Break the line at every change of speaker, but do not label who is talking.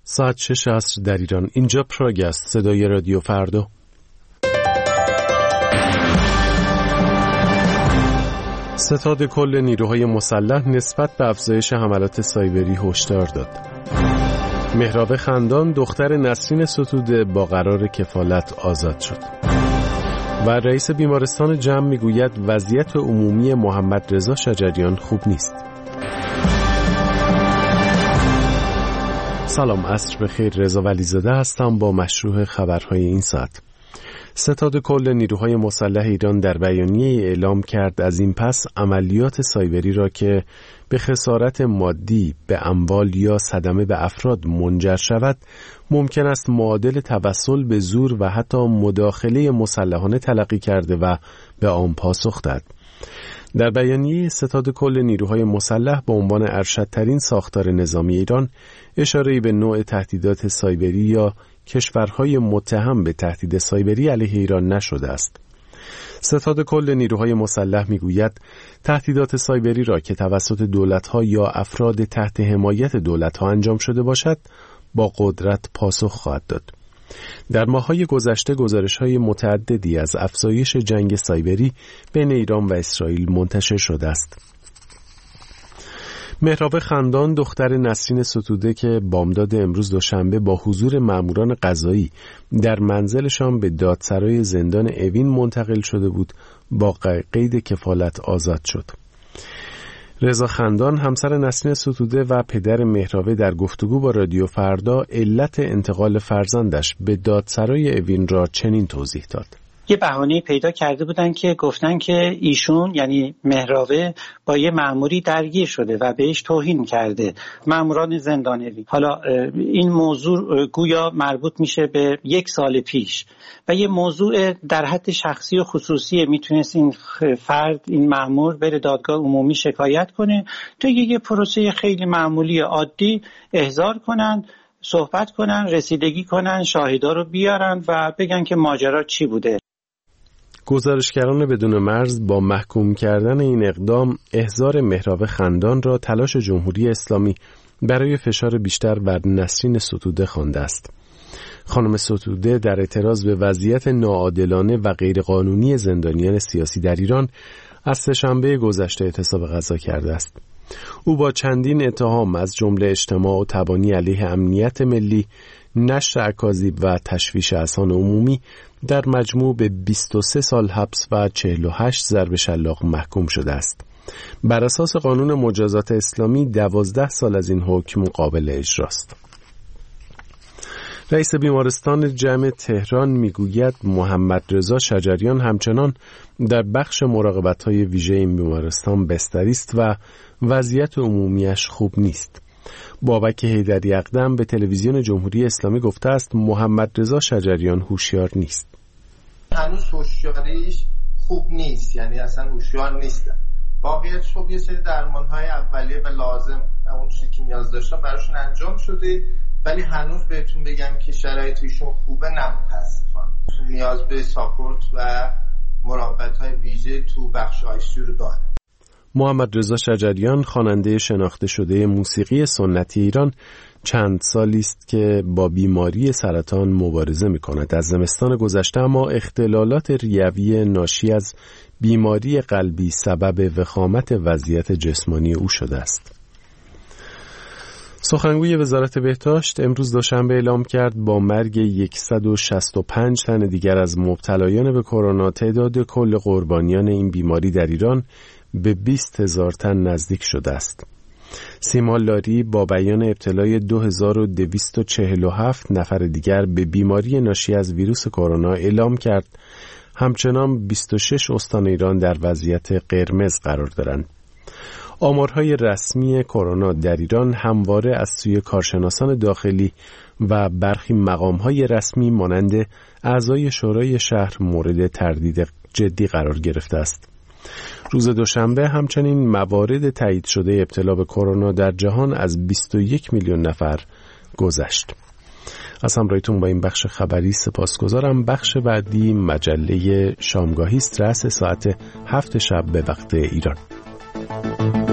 ساعت 6 عصر در ایران. اینجا پراگ است، صدای رادیو فردا. ستاد کل نیروهای مسلح نسبت به افزایش حملات سایبری هشدار داد. مهراب خندان دختر نسرین ستوده با قرار کفالت آزاد شد. و رئیس بیمارستان جمع میگوید وضعیت عمومی محمد رضا شجریان خوب نیست. سلام، عصر بخیر. رضا ولیزاده هستم با مشروع خبرهای این ساعت. ستاد کل نیروهای مسلح ایران در بیانیه اعلام کرد از این پس عملیات سایبری را که به خسارت مادی به اموال یا صدمه به افراد منجر شود ممکن است معادل توسل به زور و حتی مداخله مسلحانه تلقی کرده و به آن پاسخ داد. در بیانیه ستاد کل نیروهای مسلح با عنوان ارشدترین ساختار نظامی ایران اشاره‌ای به نوع تهدیدات سایبری یا کشورهای متهم به تهدید سایبری علیه ایران نشده است. ستاد کل نیروهای مسلح میگوید تهدیدات سایبری را که توسط دولت‌ها یا افراد تحت حمایت دولت‌ها انجام شده باشد با قدرت پاسخ خواهد داد. در ماه‌های گذشته گزارش‌های متعددی از افزایش جنگ سایبری بین ایران و اسرائیل منتشر شده است. مهراب خندان دختر نسرین ستوده که بامداد امروز دوشنبه با حضور ماموران قضایی در منزلشان به دادسرای زندان اوین منتقل شده بود با قید کفالت آزاد شد. رضا خندان همسر نسرین ستوده و پدر مهرابه در گفتگو با رادیو فردا علت انتقال فرزندش به دادسرای اوین را چنین توضیح داد.
یه بهانه پیدا کرده بودن که گفتن که ایشون یعنی مهرابه با یه مأموری درگیر شده و بهش توهین کرده، مأموران زندان اوین. حالا این موضوع گویا مربوط میشه به 1 سال پیش و یه موضوع در حد شخصی و خصوصی. میتونست این فرد، این مأمور بره دادگاه عمومی شکایت کنه، تو یه پروسه خیلی معمولی عادی احضار کنن، صحبت کنن، رسیدگی کنن، شاهدا رو بیارن و بگن که ماجرا چی بوده.
گزارشگران بدون مرز با محکوم کردن این اقدام احضار مهراب خندان را تلاش جمهوری اسلامی برای فشار بیشتر بر نسرین ستوده خوانده است. خانم ستوده در اعتراض به وضعیت ناعادلانه و غیرقانونی زندانیان سیاسی در ایران از سه‌شنبه گذشته اعتصاب غذا کرده است. او با چندین اتهام از جمله اجتماع و تبانی علیه امنیت ملی، نشر اکاذیب و تشویش اذهان عمومی در مجموع به 23 سال حبس و 48 ضرب شلاق محکوم شده است. بر اساس قانون مجازات اسلامی 12 سال از این حکم قابل اجراست. رئیس بیمارستان جمع تهران میگوید محمد رضا شجریان همچنان در بخش مراقبت‌های ویژه این بیمارستان بستری است و وضعیت عمومیش خوب نیست. بابک حیدری اقدم به تلویزیون جمهوری اسلامی گفته است محمد رضا شجریان هوشیار نیست.
هنوز هوشیاریش خوب نیست، یعنی اصلا هوشیار نیست. واقعیتش خب یه سری درمان‌های اولیه و لازم اون چیزی که نیاز داشتن براشون انجام شده، ولی هنوز بهتون بگم که شرایط ایشون خوبه نه، متاسفانه. نیاز به ساپورت و مراقبت‌های ویژه تو بخش آی‌سی رو داره.
محمد رضا شجریان خواننده شناخته شده موسیقی سنتی ایران چند سالی است که با بیماری سرطان مبارزه می‌کند. از زمستان گذشته اما اختلالات ریوی ناشی از بیماری قلبی سبب وخامت وضعیت جسمانی او شده است. سخنگوی وزارت بهداشت امروز دوشنبه اعلام کرد با مرگ 165 تن دیگر از مبتلایان به کرونا تعداد کل قربانیان این بیماری در ایران به 20,000 تن نزدیک شده است. سیما لاری با بیان ابتلای 2247 نفر دیگر به بیماری ناشی از ویروس کرونا اعلام کرد همچنان 26 استان ایران در وضعیت قرمز قرار دارند. آمارهای رسمی کرونا در ایران همواره از سوی کارشناسان داخلی و برخی مقامهای رسمی مانند اعضای شورای شهر مورد تردید جدی قرار گرفته است. روز دوشنبه همچنین موارد تایید شده ابتلا به کرونا در جهان از 21 میلیون نفر گذشت. از همراهیتون با این بخش خبری سپاسگزارم. بخش بعدی مجله شامگاهی است، رأس ساعت 7 شب به وقت ایران.